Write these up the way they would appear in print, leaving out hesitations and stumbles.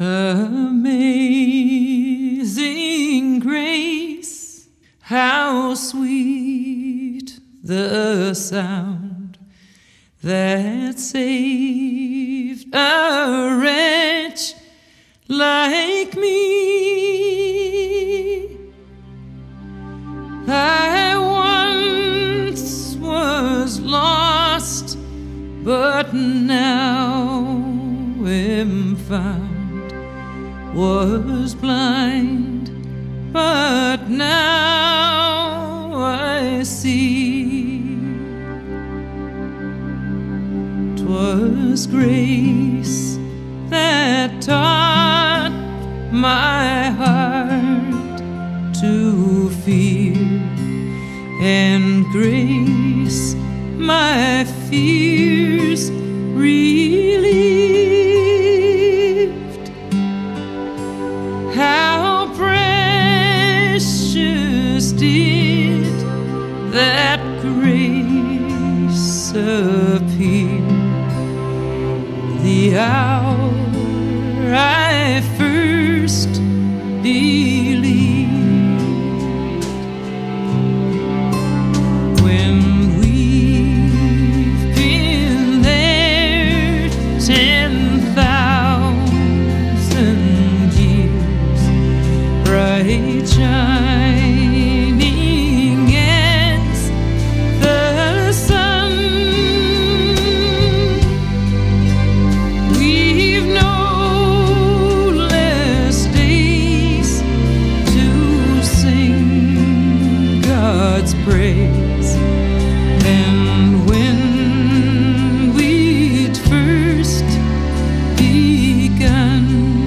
Amazing grace, how sweet the sound that saved a wretch like me. I once was lost, but now am found. Was blind, but now I see. 'Twas grace that taught my heart to fear, and grace my fears relieved. How precious did that grace appear the hour I first believed. When we've been there 10,000 years, bright shining as the sun, we've no less days to sing God's praise than when we'd first begun.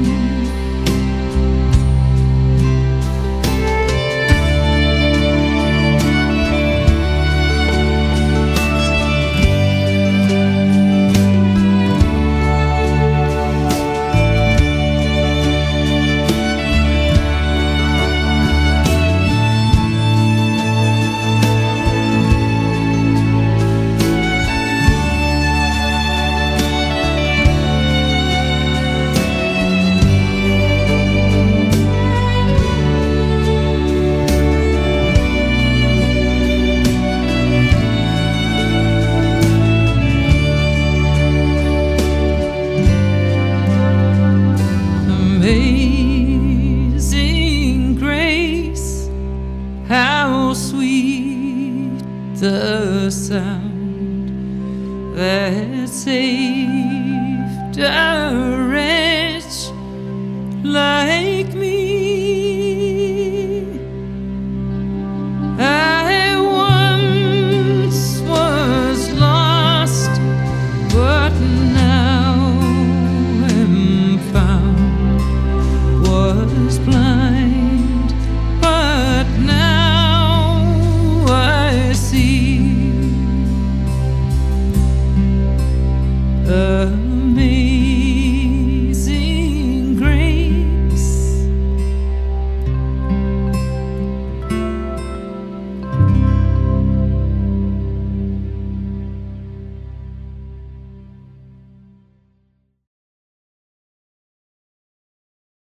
Amazing grace, how sweet the sound that saved a wretch like me.